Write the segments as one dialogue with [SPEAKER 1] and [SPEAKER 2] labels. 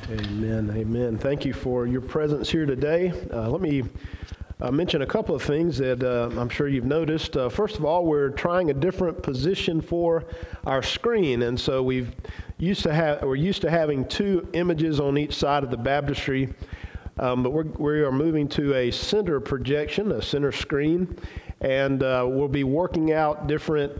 [SPEAKER 1] Amen. Amen. Thank you for your presence here today. Let me mention a couple of things that I'm sure you've noticed. First of all, we're trying a different position for our screen, and so we're used to having two images on each side of the baptistry, but we are moving to a center projection, a center screen, and we'll be working out different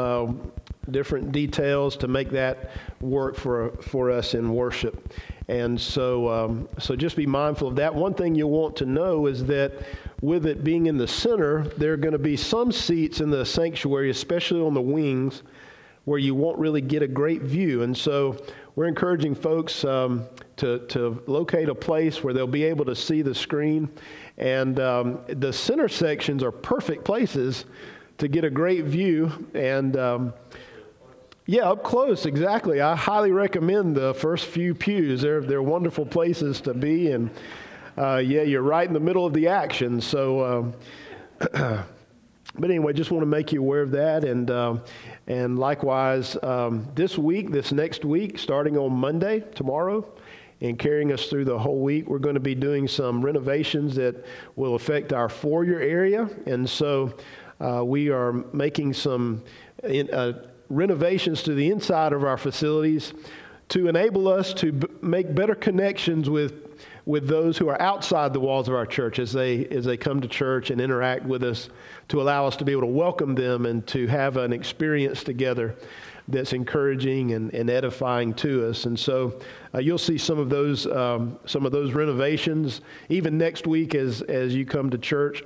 [SPEAKER 1] details to make that work for us in worship. And so just be mindful of that. One thing you'll want to know is that with it being in the center, there are going to be some seats in the sanctuary, especially on the wings, where you won't really get a great view. And so we're encouraging folks to locate a place where they'll be able to see the screen. And the center sections are perfect places to get a great view. And yeah, up close, exactly. I highly recommend the first few pews. They're wonderful places to be, and you're right in the middle of the action. So, but anyway, just want to make you aware of that, and likewise, this next week, starting on Monday, tomorrow, and carrying us through the whole week, we're going to be doing some renovations that will affect our foyer area, and so we are making some renovations to the inside of our facilities to enable us to make better connections with those who are outside the walls of our church as they come to church and interact with us, to allow us to be able to welcome them and to have an experience together that's encouraging and edifying to us. And so you'll see some of those renovations even next week as you come to church.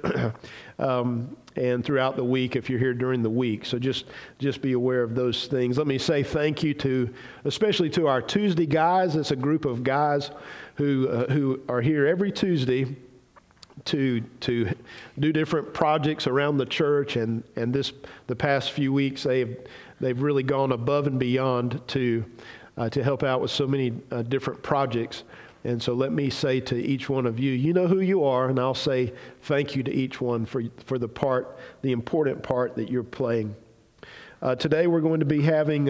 [SPEAKER 1] And throughout the week if you're here during the week. So just be aware of those things. Let me say thank you especially to our Tuesday guys. It's a group of guys who are here every Tuesday to do different projects around the church, and the past few weeks they've really gone above and beyond to help out with so many different projects. And so let me say to each one of you, you know who you are, and I'll say thank you to each one for the important part that you're playing. Today we're going to be having,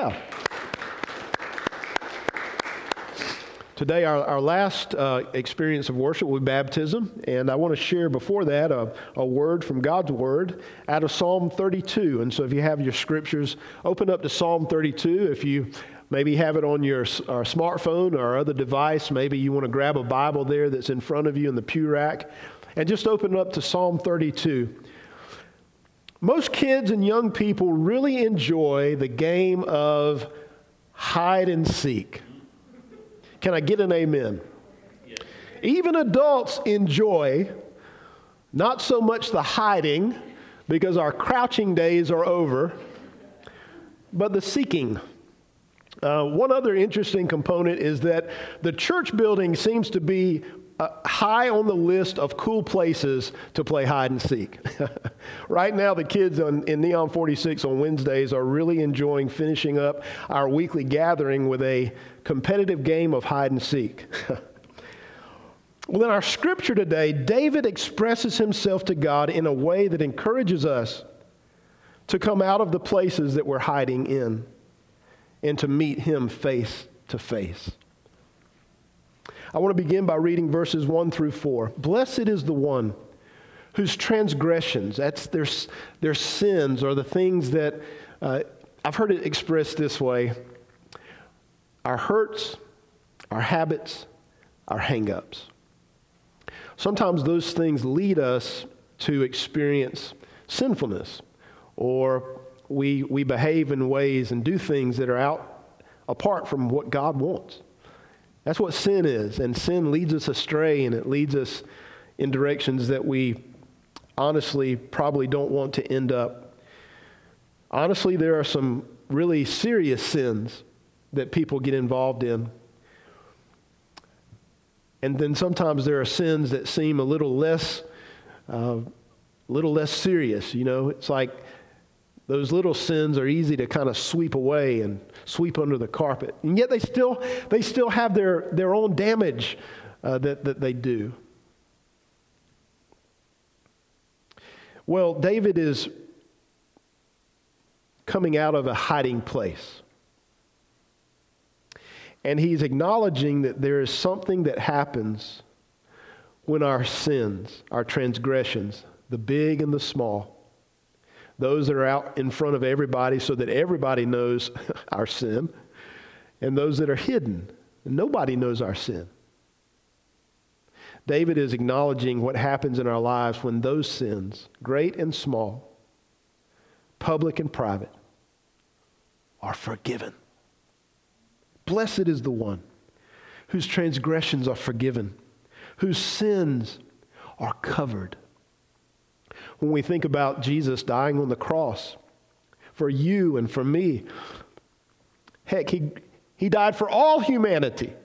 [SPEAKER 1] Today our last experience of worship will be baptism, and I want to share before that a word from God's Word out of Psalm 32. And so if you have your scriptures, open up to Psalm 32. If you maybe have it on your smartphone or other device. Maybe you want to grab a Bible there that's in front of you in the pew rack, and just open it up to Psalm 32. Most kids and young people really enjoy the game of hide and seek. Can I get an amen? Yes. Even adults enjoy not so much the hiding, because our crouching days are over, but the seeking. One other interesting component is that the church building seems to be high on the list of cool places to play hide and seek. Right now, the kids in Neon 46 on Wednesdays are really enjoying finishing up our weekly gathering with a competitive game of hide and seek. Well, in our scripture today, David expresses himself to God in a way that encourages us to come out of the places that we're hiding in and to meet him face to face. I want to begin by reading verses 1 through 4. Blessed is the one whose transgressions, that's their sins, or the things that, I've heard it expressed this way: our hurts, our habits, our hang-ups. Sometimes those things lead us to experience sinfulness, or we behave in ways and do things that are apart from what God wants. That's what sin is, and sin leads us astray, and it leads us in directions that we honestly probably don't want to end up. Honestly, there are some really serious sins that people get involved in. And then sometimes there are sins that seem a little less serious. You know, it's like those little sins are easy to kind of sweep away and sweep under the carpet, and yet they still have their own damage that they do. Well, David is coming out of a hiding place. And he's acknowledging that there is something that happens when our sins, our transgressions, the big and the small, those that are out in front of everybody so that everybody knows our sin, and those that are hidden, and nobody knows our sin. David is acknowledging what happens in our lives when those sins, great and small, public and private, are forgiven. Blessed is the one whose transgressions are forgiven, whose sins are covered. When we think about Jesus dying on the cross for you and for me, heck, he died for all humanity.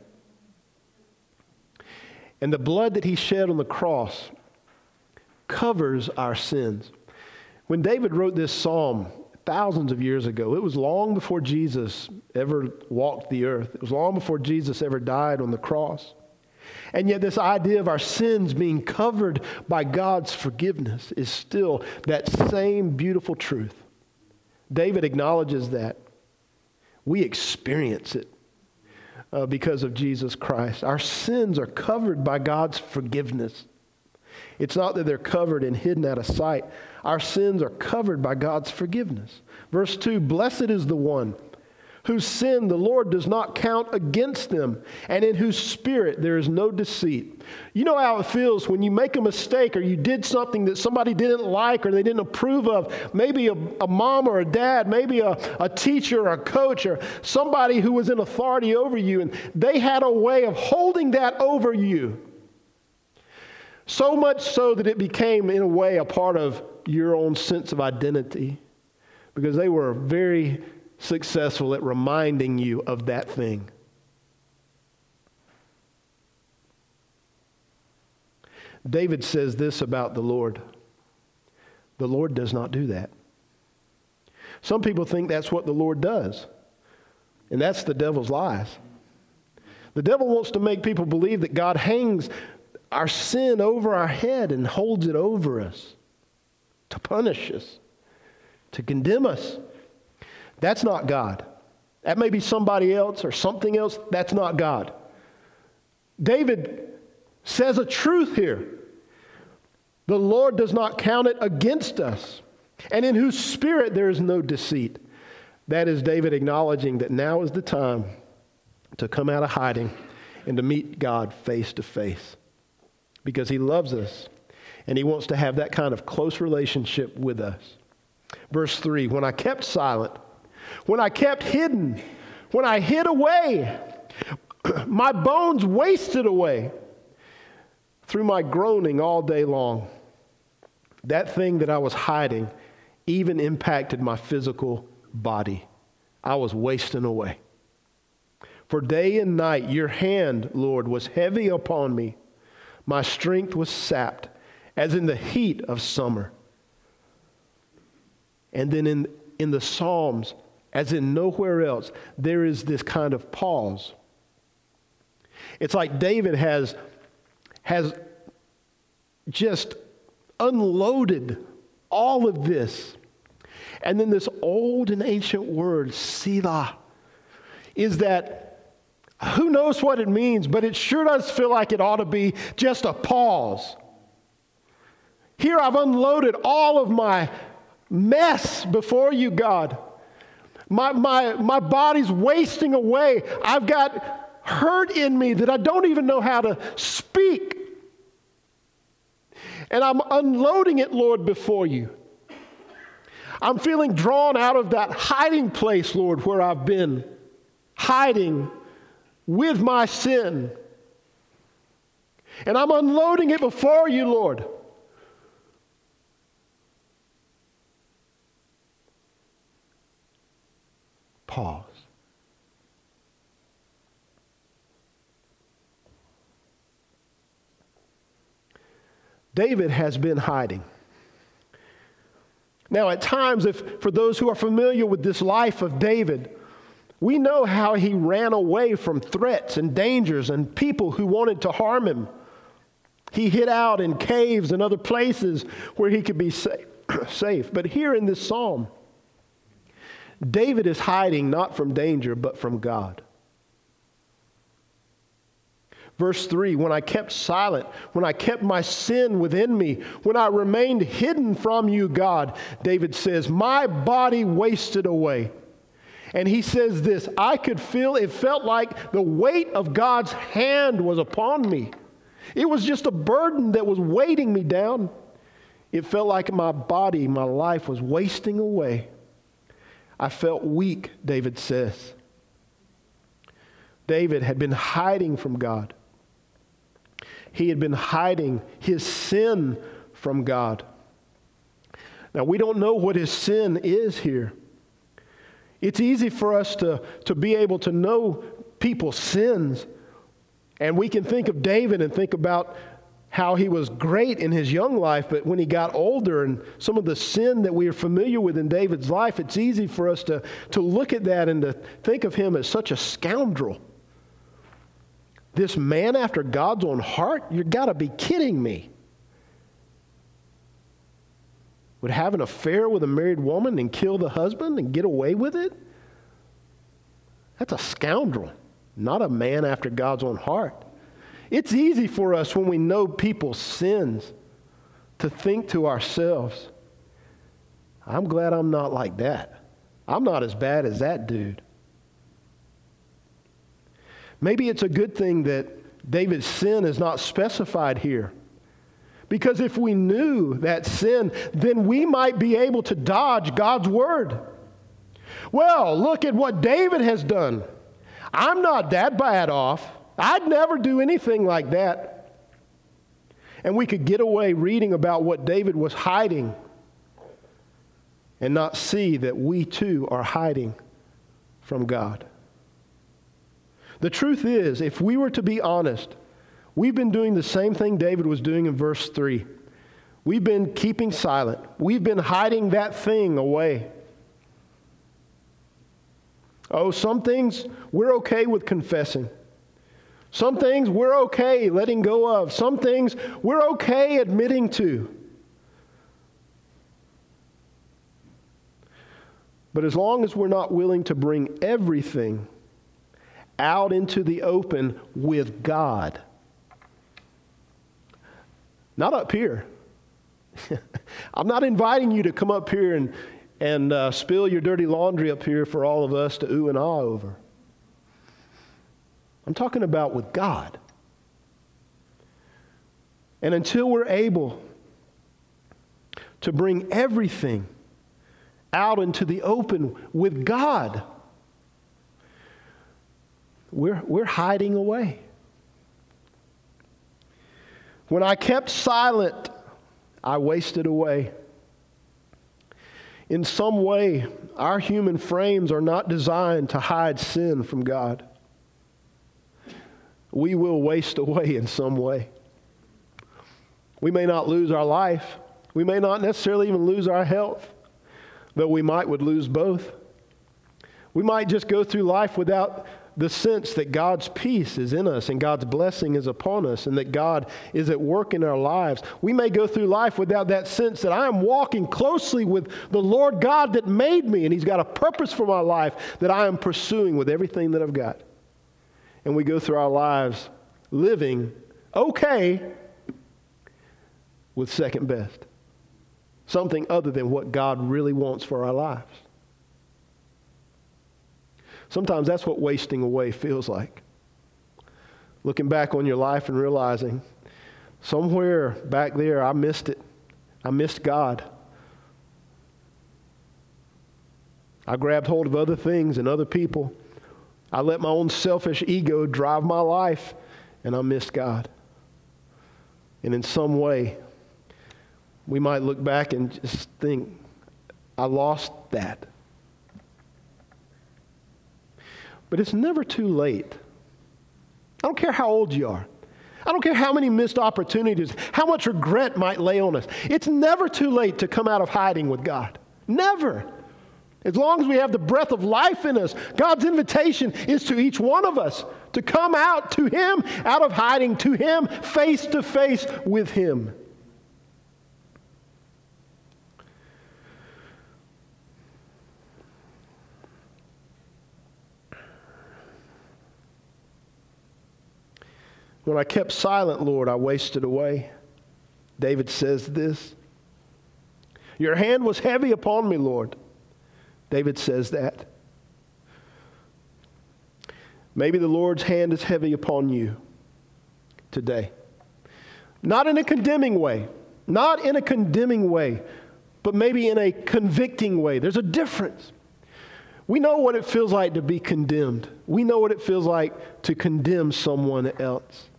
[SPEAKER 1] And the blood that he shed on the cross covers our sins. When David wrote this psalm thousands of years ago, it was long before Jesus ever walked the earth. It was long before Jesus ever died on the cross. And yet this idea of our sins being covered by God's forgiveness is still that same beautiful truth. David acknowledges that. We experience it because of Jesus Christ. Our sins are covered by God's forgiveness. It's not that they're covered and hidden out of sight. Our sins are covered by God's forgiveness. Verse 2, blessed is the one whose sin the Lord does not count against them, and in whose spirit there is no deceit. You know how it feels when you make a mistake or you did something that somebody didn't like or they didn't approve of. Maybe a mom or a dad, maybe a teacher or a coach or somebody who was in authority over you, and they had a way of holding that over you. So much so that it became, in a way, a part of your own sense of identity, because they were very successful at reminding you of that thing. David says this about the Lord. The Lord does not do that. Some people think that's what the Lord does, and that's the devil's lies. The devil wants to make people believe that God hangs our sin over our head and holds it over us to punish us, to condemn us. That's not God. That may be somebody else or something else. That's not God. David says a truth here. The Lord does not count it against us, and in whose spirit there is no deceit. That is David acknowledging that now is the time to come out of hiding and to meet God face to face, because he loves us and he wants to have that kind of close relationship with us. Verse 3, when I kept silent, when I kept hidden, when I hid away, my bones wasted away through my groaning all day long. That thing that I was hiding even impacted my physical body. I was wasting away. For day and night your hand, Lord, was heavy upon me. My strength was sapped as in the heat of summer. And then in the Psalms, as in nowhere else, there is this kind of pause. It's like David has just unloaded all of this. And then this old and ancient word, Selah, is that, who knows what it means, but it sure does feel like it ought to be just a pause. Here I've unloaded all of my mess before you, God. My body's wasting away. I've got hurt in me that I don't even know how to speak. And I'm unloading it, Lord, before you. I'm feeling drawn out of that hiding place, Lord, where I've been hiding with my sin. And I'm unloading it before you, Lord. Pause. David has been hiding. Now, at times, for those who are familiar with this life of David, we know how he ran away from threats and dangers and people who wanted to harm him. He hid out in caves and other places where he could be safe. But here in this psalm, David is hiding not from danger, but from God. Verse 3, when I kept silent, when I kept my sin within me, when I remained hidden from you, God, David says, my body wasted away. And he says this, I could feel, it felt like the weight of God's hand was upon me. It was just a burden that was weighting me down. It felt like my body, my life was wasting away. I felt weak, David says. David had been hiding from God. He had been hiding his sin from God. Now, we don't know what his sin is here. It's easy for us to be able to know people's sins. And we can think of David and think about how he was great in his young life, but when he got older and some of the sin that we are familiar with in David's life, it's easy for us to look at that and to think of him as such a scoundrel. This man after God's own heart? You've got to be kidding me. Would have an affair with a married woman and kill the husband and get away with it? That's a scoundrel, not a man after God's own heart. It's easy for us when we know people's sins to think to ourselves, I'm glad I'm not like that. I'm not as bad as that dude. Maybe it's a good thing that David's sin is not specified here. Because if we knew that sin, then we might be able to dodge God's word. Well, look at what David has done. I'm not that bad off. I'd never do anything like that. And we could get away reading about what David was hiding and not see that we too are hiding from God. The truth is, if we were to be honest, we've been doing the same thing David was doing in verse 3. We've been keeping silent. We've been hiding that thing away. Oh, some things we're okay with confessing. Some things we're okay letting go of. Some things we're okay admitting to. But as long as we're not willing to bring everything out into the open with God, not up here. I'm not inviting you to come up here and spill your dirty laundry up here for all of us to ooh and ah over. I'm talking about with God. And until we're able to bring everything out into the open with God, we're hiding away. When I kept silent, I wasted away. In some way, our human frames are not designed to hide sin from God. We will waste away in some way. We may not lose our life. We may not necessarily even lose our health, though we would lose both. We might just go through life without the sense that God's peace is in us and God's blessing is upon us and that God is at work in our lives. We may go through life without that sense that I am walking closely with the Lord God that made me and He's got a purpose for my life that I am pursuing with everything that I've got. And we go through our lives living okay with second best. Something other than what God really wants for our lives. Sometimes that's what wasting away feels like. Looking back on your life and realizing somewhere back there I missed it. I missed God. I grabbed hold of other things and other people. I let my own selfish ego drive my life, and I missed God. And in some way, we might look back and just think, I lost that. But it's never too late. I don't care how old you are. I don't care how many missed opportunities, how much regret might lay on us. It's never too late to come out of hiding with God. Never. As long as we have the breath of life in us, God's invitation is to each one of us to come out to Him, out of hiding, to Him, face to face with Him. When I kept silent, Lord, I wasted away. David says this. Your hand was heavy upon me, Lord. David says that. Maybe the Lord's hand is heavy upon you today. Not in a condemning way. Not in a condemning way, but maybe in a convicting way. There's a difference. We know what it feels like to be condemned. We know what it feels like to condemn someone else.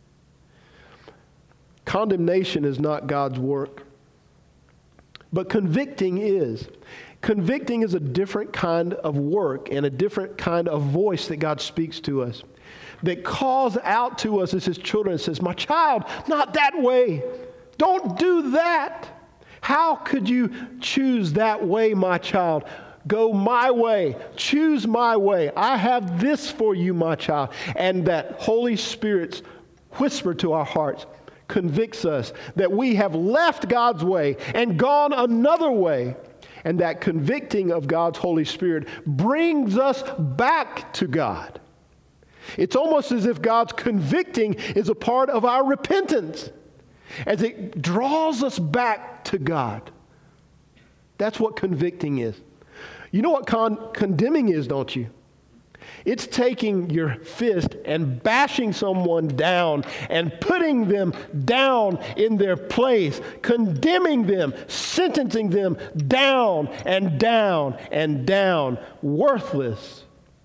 [SPEAKER 1] Condemnation is not God's work, but convicting is. Convicting is a different kind of work and a different kind of voice that God speaks to us, that calls out to us as His children and says, my child, not that way. Don't do that. How could you choose that way, my child? Go my way. Choose my way. I have this for you, my child. And that Holy Spirit's whisper to our hearts convicts us that we have left God's way and gone another way. And that convicting of God's Holy Spirit brings us back to God. It's almost as if God's convicting is a part of our repentance as it draws us back to God. That's what convicting is. You know what condemning is, don't you? It's taking your fist and bashing someone down and putting them down in their place, condemning them, sentencing them down and down and down, worthless.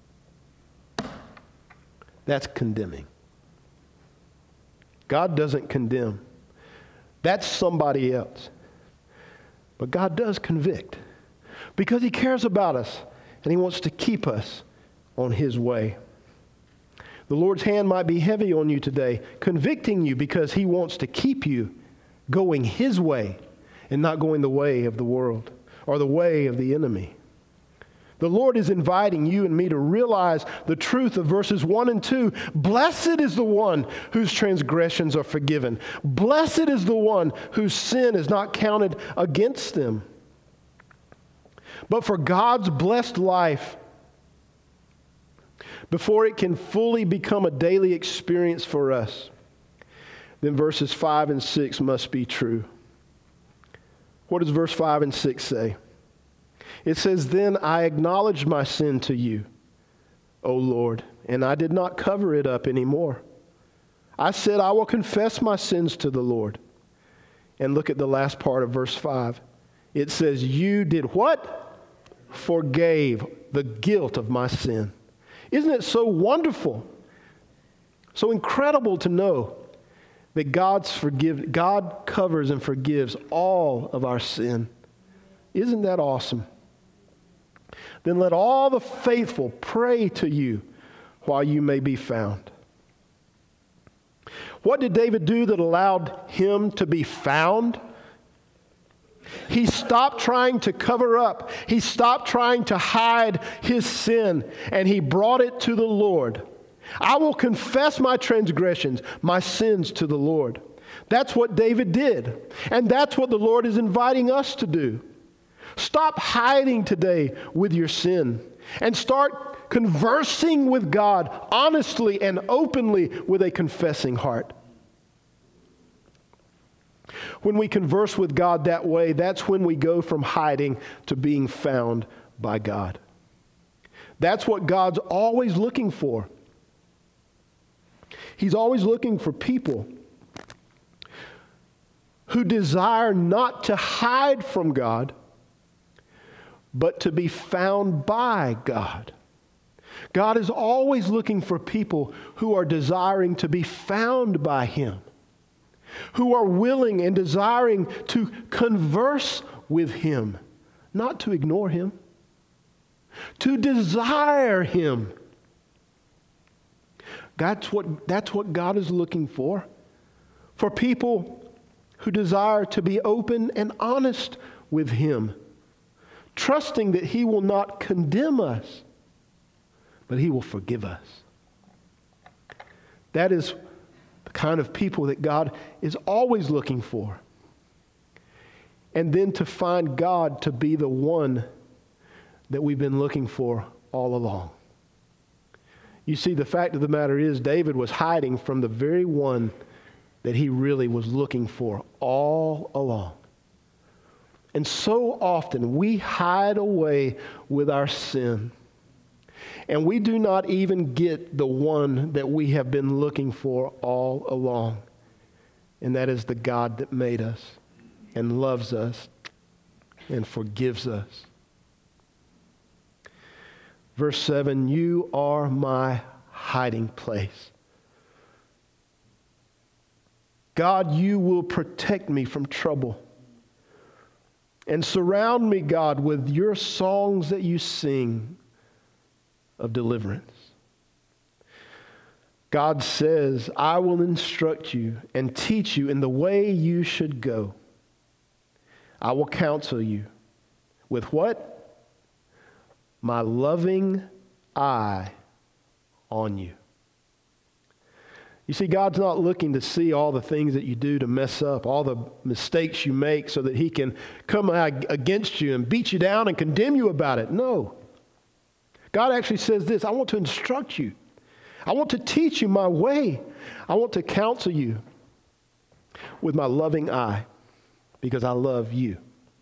[SPEAKER 1] That's condemning. God doesn't condemn. That's somebody else. But God does convict because He cares about us and He wants to keep us on His way. The Lord's hand might be heavy on you today, convicting you because He wants to keep you going His way and not going the way of the world or the way of the enemy. The Lord is inviting you and me to realize the truth of verses 1 and 2. Blessed is the one whose transgressions are forgiven. Blessed is the one whose sin is not counted against them. But for God's blessed life, before it can fully become a daily experience for us, then verses 5 and 6 must be true. What does verse 5 and 6 say? It says, then I acknowledged my sin to you, O Lord, and I did not cover it up anymore. I said, I will confess my sins to the Lord. And look at the last part of verse 5. It says, you did what? Forgave the guilt of my sin. Isn't it so wonderful, so incredible to know that God covers and forgives all of our sin? Isn't that awesome? Then let all the faithful pray to you while you may be found. What did David do that allowed him to be found? He stopped trying to cover up. He stopped trying to hide his sin, and he brought it to the Lord. I will confess my transgressions, my sins to the Lord. That's what David did, and that's what the Lord is inviting us to do. Stop hiding today with your sin and start conversing with God honestly and openly with a confessing heart. When we converse with God that way, that's when we go from hiding to being found by God. That's what God's always looking for. He's always looking for people who desire not to hide from God, but to be found by God. God is always looking for people who are desiring to be found by Him, who are willing and desiring to converse with Him, not to ignore Him, to desire Him. That's what God is looking for people who desire to be open and honest with Him, trusting that He will not condemn us, but He will forgive us. That is the kind of people that God is always looking for. And then to find God to be the one that we've been looking for all along. You see, the fact of the matter is David was hiding from the very one that he really was looking for all along. And so often we hide away with our sin. And we do not even get the one that we have been looking for all along. And that is the God that made us and loves us and forgives us. Verse 7, you are my hiding place. God, you will protect me from trouble. And surround me, God, with your songs that you sing of deliverance. God says, I will instruct you and teach you in the way you should go. I will counsel you with what? My loving eye on you. You see, God's not looking to see all the things that you do to mess up, all the mistakes you make so that he can come against you and beat you down and condemn you about it. No. God actually says this, I want to instruct you. I want to teach you my way. I want to counsel you with my loving eye because I love you.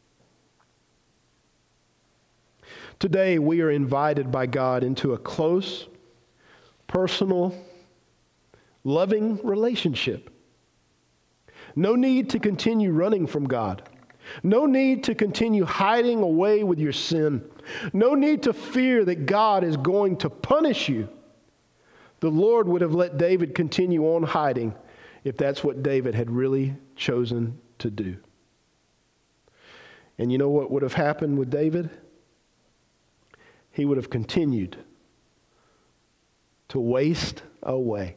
[SPEAKER 1] Today, we are invited by God into a close, personal, loving relationship. No need to continue running from God. No need to continue hiding away with your sin. No need to fear that God is going to punish you. The Lord would have let David continue on hiding if that's what David had really chosen to do. And you know what would have happened with David? He would have continued to waste away.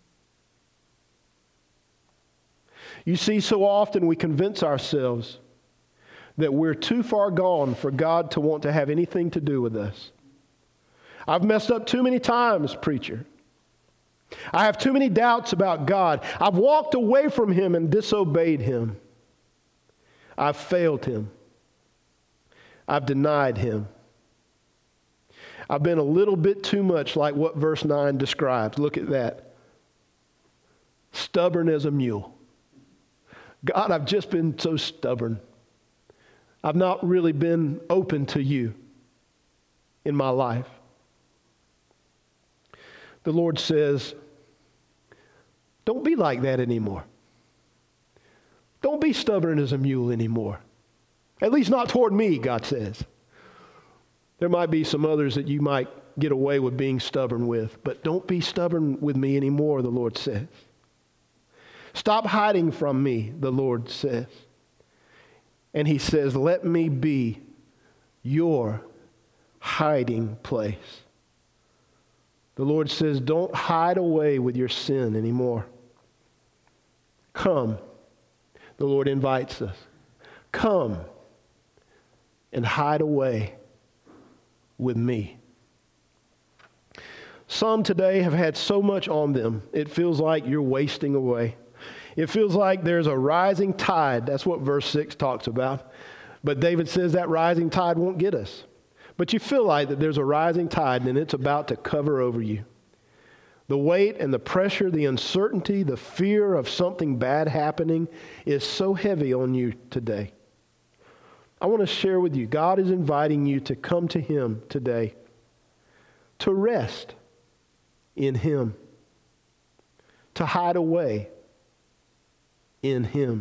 [SPEAKER 1] You see, so often we convince ourselves that we're too far gone for God to want to have anything to do with us. I've messed up too many times, preacher. I have too many doubts about God. I've walked away from him and disobeyed him. I've failed him. I've denied him. I've been a little bit too much like what verse 9 describes. Look at that. Stubborn as a mule. God, I've just been so stubborn. I've not really been open to you in my life. The Lord says, don't be like that anymore. Don't be stubborn as a mule anymore. At least not toward me, God says. There might be some others that you might get away with being stubborn with, but don't be stubborn with me anymore, the Lord says. Stop hiding from me, the Lord says. And he says, let me be your hiding place. The Lord says, don't hide away with your sin anymore. Come. The Lord invites us. Come and hide away with me. Some today have had so much on them, it feels like you're wasting away. It feels like there's a rising tide. That's what verse 6 talks about. But David says that rising tide won't get us. But you feel like that there's a rising tide and it's about to cover over you. The weight and the pressure, the uncertainty, the fear of something bad happening is so heavy on you today. I want to share with you, God is inviting you to come to him today, to rest in him, to hide away in him.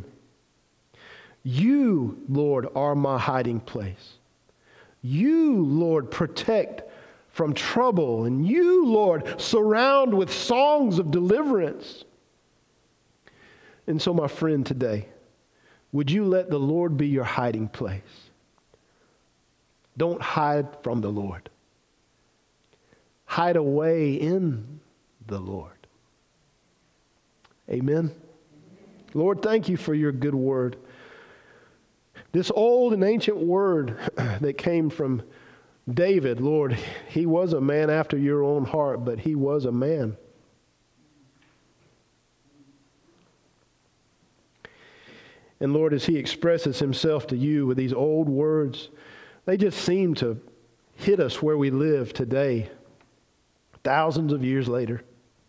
[SPEAKER 1] You, Lord, are my hiding place. You, Lord, protect from trouble. And you, Lord, surround with songs of deliverance. And so, my friend, today, would you let the Lord be your hiding place? Don't hide from the Lord. Hide away in the Lord. Amen. Lord, thank you for your good word. This old and ancient word that came from David, Lord, he was a man after your own heart, but he was a man. And Lord, as he expresses himself to you with these old words, they just seem to hit us where we live today. thousands of years later.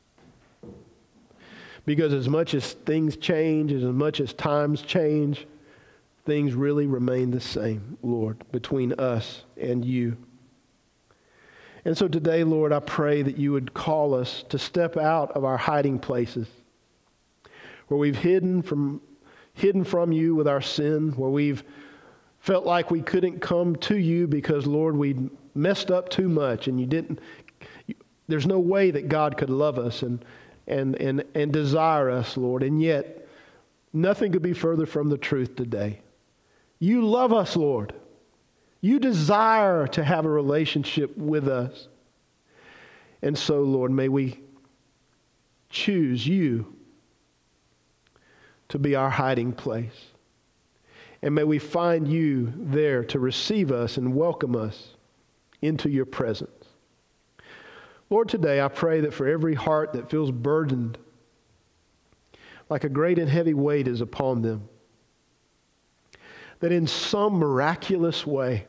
[SPEAKER 1] Because as much as things change, as much as times change, things really remain the same, Lord, between us and you. And so today, Lord, I pray that you would call us to step out of our hiding places, where we've hidden from you with our sin, where we've felt like we couldn't come to you because, Lord, we'd messed up too much, and there's no way that God could love us and desire us, Lord. And yet, nothing could be further from the truth today. You love us, Lord. You desire to have a relationship with us. And so, Lord, may we choose you to be our hiding place. And may we find you there to receive us and welcome us into your presence. Lord, today I pray that for every heart that feels burdened, like a great and heavy weight is upon them, that in some miraculous way,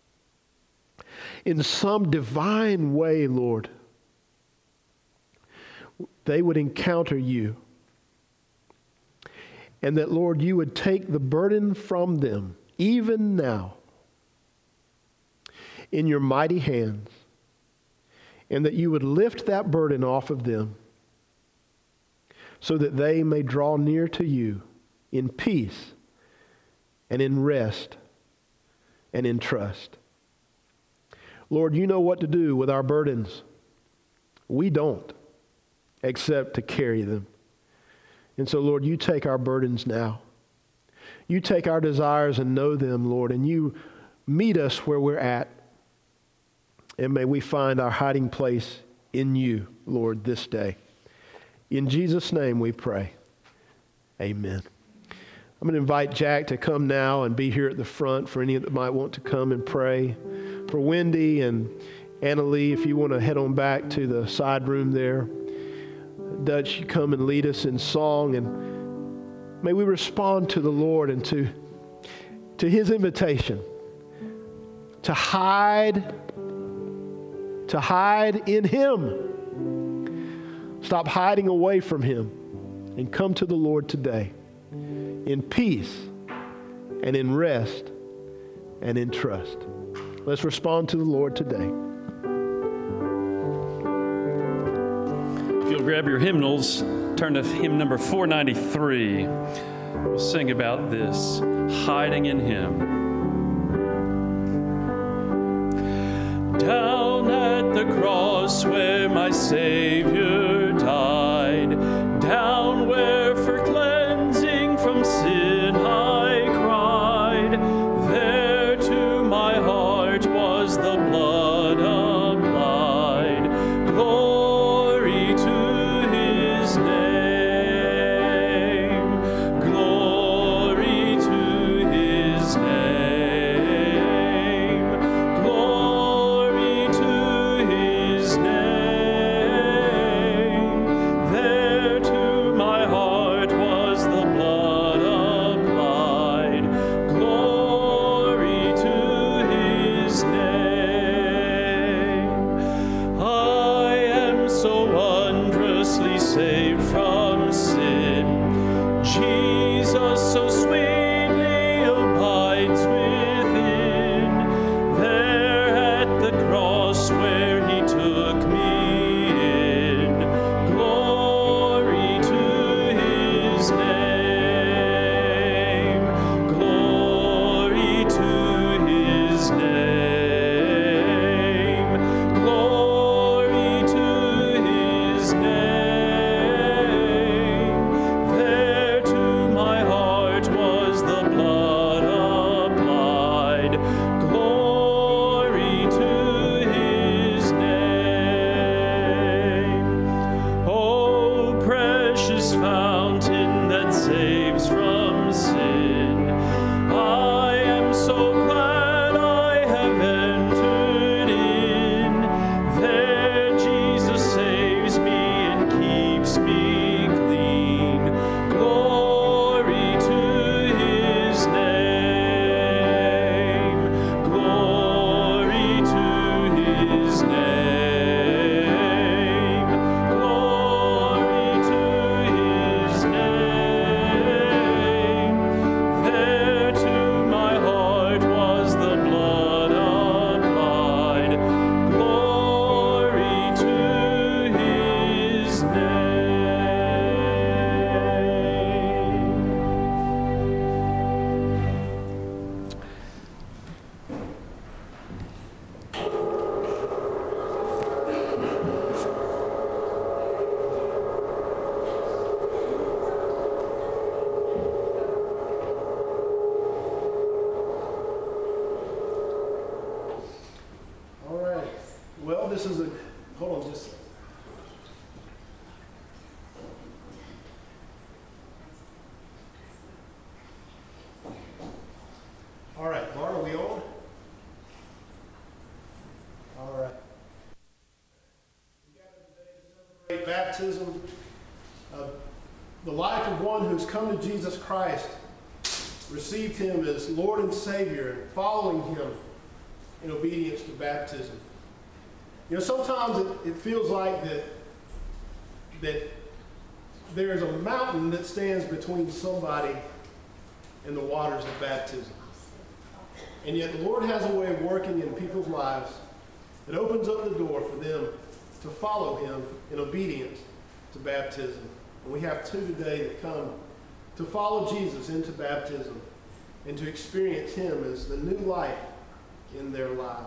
[SPEAKER 1] in some divine way, Lord, they would encounter you. And that, Lord, you would take the burden from them, even now, in your mighty hands, and that you would lift that burden off of them so that they may draw near to you in peace and in rest and in trust. Lord, you know what to do with our burdens. We don't, except to carry them. And so, Lord, you take our burdens now. You take our desires and know them, Lord, and you meet us where we're at. And may we find our hiding place in you, Lord, this day. In Jesus' name we pray. Amen. I'm going to invite Jack to come now and be here at the front for any that might want to come and pray. For Wendy and Anna Lee, if you want to head on back to the side room there. Dutch, you come and lead us in song, and may we respond to the Lord and to his invitation to hide in him. Stop hiding away from him and come to the Lord today in peace and in rest and in trust. Let's respond to the Lord today.
[SPEAKER 2] If you'll grab your hymnals, turn to hymn number 493. We'll sing about this, hiding in him. Down at the cross where my Savior died, down where for cleansing from sin I cried, there to my heart was the blood applied. Glory to his name, glory to his name, glory to his name.
[SPEAKER 1] baptism, the life of one who's come to Jesus Christ, received him as Lord and Savior, and following him in obedience to baptism. You know, sometimes it feels like that there is a mountain that stands between somebody and the waters of baptism. And yet the Lord has a way of working in people's lives that opens up the door for them to follow him in obedience to baptism. And we have two today that come to follow Jesus into baptism and to experience him as the new life in their lives.